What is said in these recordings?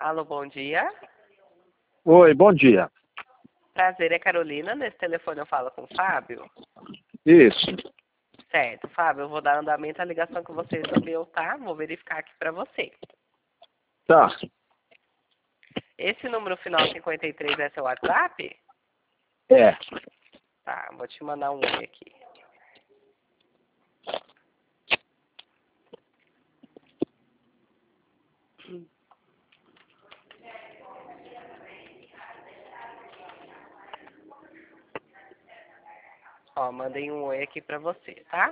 Alô, bom dia. Oi, bom dia. Prazer, é Carolina. Nesse telefone eu falo com o Fábio. Isso. Certo, Fábio, eu vou dar andamento à ligação que você recebeu, tá? Vou verificar aqui pra você. Tá. Esse número final 53 é seu WhatsApp? É. Tá, vou te mandar um oi aqui. Ó, mandei um oi aqui pra você, tá?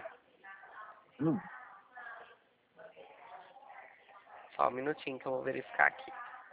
Só um minutinho que eu vou verificar aqui.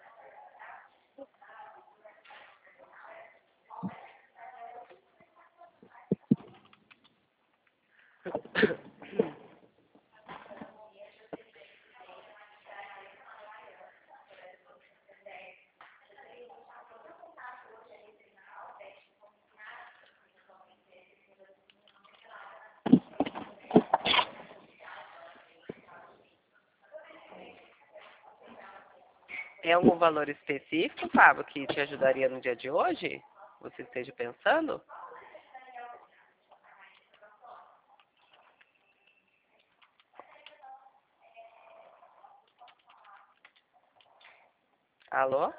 Tem algum valor específico, Fábio, que te ajudaria no dia de hoje? Você esteja pensando? Alô?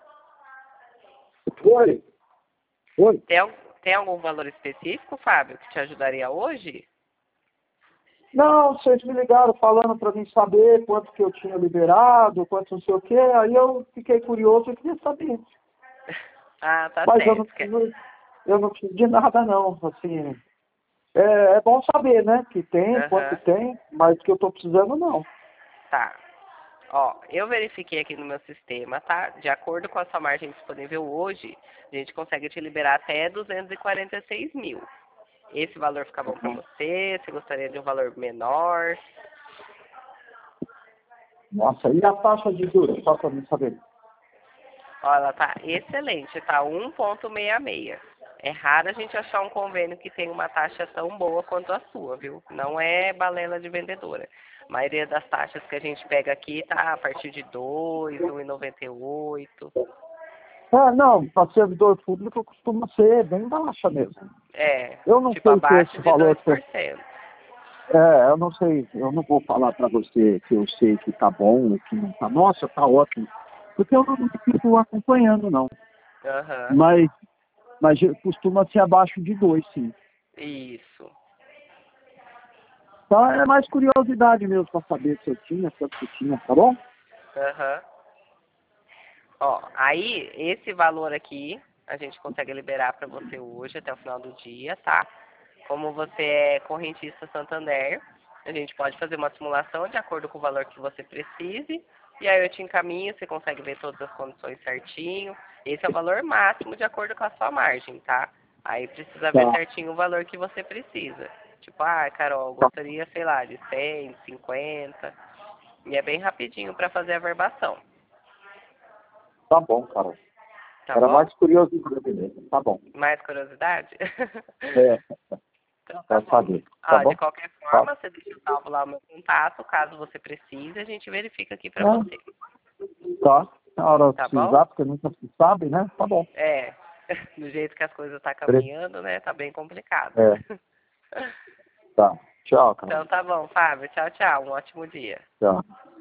Oi. Oi. Tem algum valor específico, Fábio, que te ajudaria hoje? Não, vocês me ligaram falando para mim saber quanto que eu tinha liberado, quanto não sei o quê. Aí eu fiquei curioso e queria saber. Ah, tá Mas certo. eu não preciso de nada, não. Assim, é bom saber, né? Que tem, quanto Aham, tem, mas que eu tô precisando, não. tá. Ó, eu verifiquei aqui no meu sistema, tá? De acordo com a sua margem disponível hoje, a gente consegue te liberar até 246 mil. Esse valor fica bom para você? Você gostaria de um valor menor? Nossa, e a taxa de juros, só para mim saber. Ó, ela tá excelente, tá 1,66. É raro a gente achar um convênio que tem uma taxa tão boa quanto a sua, viu? Não é balela de vendedora. A maioria das taxas que a gente pega aqui tá a partir de 2, 1,98. Ah, não, para servidor público costuma ser bem baixa mesmo. É, Eu não tipo sei se abaixo esse de valor que 2%. eu não sei, eu não vou falar para você que eu sei que tá bom, que não tá. Nossa, tá ótimo. Porque eu não fico acompanhando, não. Aham, Mas, mas costuma ser abaixo de 2, sim. isso. Então é mais curiosidade mesmo para saber se eu tinha, quanto que tinha, tá bom? Aham. Ó, aí esse valor aqui a gente consegue liberar para você hoje até o final do dia, tá? Como você é correntista Santander, a gente pode fazer uma simulação de acordo com o valor que você precise. E aí eu te encaminho, você consegue ver todas as condições certinho. Esse é o valor máximo de acordo com a sua margem, tá? Aí precisa ver Tá, certinho o valor que você precisa. Tipo, ah, Carol, eu tá, gostaria, sei lá, de 100, 50. E é bem rapidinho para fazer a verbação, tá bom, Carol. tá Era bom? mais curiosidade mesmo. Tá bom. Mais curiosidade? É, Então tá para bom. saber. Tá Ah, de bom? qualquer Tá. forma, você deixa salvo lá o meu contato. Caso você precise, a gente verifica aqui pra É, você. tá. Na hora eu Tá bom? precisar, porque nunca se sabe, né? Tá bom. É, do jeito que as coisas tá caminhando, né? Tá bem complicado. É, tá. Tchau, Carol. Então tá bom, Fábio. Tchau, tchau. Um ótimo dia. Tchau.